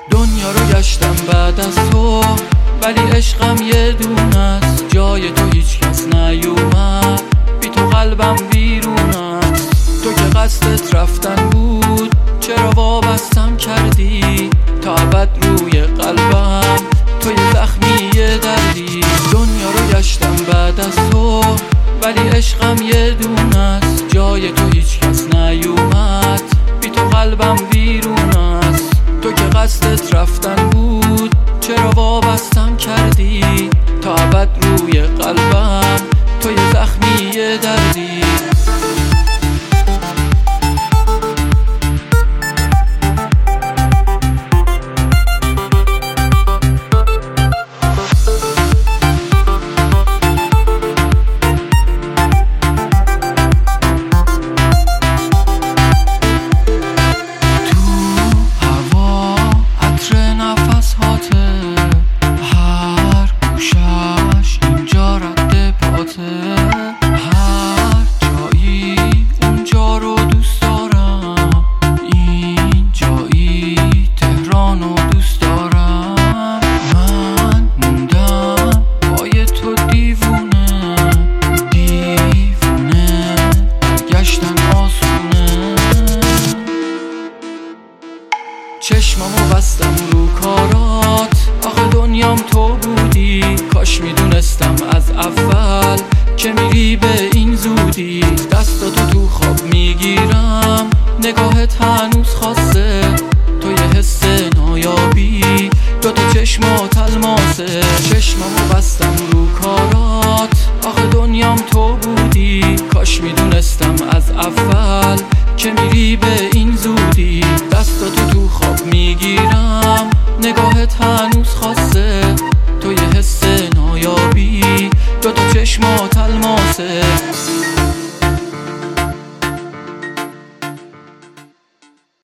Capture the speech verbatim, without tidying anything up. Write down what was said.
دنیا رو گشتم بعد از تو، ولی عشقم یه دونه است. جای تو هیچ کس نیومد، بی تو قلبم ویرون است. تو که قصدت رفتن بود، چرا وابستم کردی تا ابد روی قلبم؟ تو یه زخمی یه دردی. دنیا رو گشتم بعد از تو، ولی عشقم یه دونه است. جای تو هیچ کس نیومد، بی تو قلبم ویرون است. تو که قصدت رفتن بود، چرا وابستم کردی تا ابد روی قلبم؟ تو یه زخمی یه دردی. چشمامو بستم رو کارات، آخه دنیام تو بودی. کاش میدونستم از اول که میری به این زودی. دستاتو تو خواب میگیرم، نگاهت هنوز خاصه. تو یه حس نایابی، دوتا چشمات الماسه. چشمامو بستم رو کارات، آخه دنیام تو بودی. کاش میدونستم از اول که میری به این زودی. دستاتو تو خواب میگیرم، نگاهت هنوز خاصه. تو یه حس نایابی، دوتا چشمات الماسه.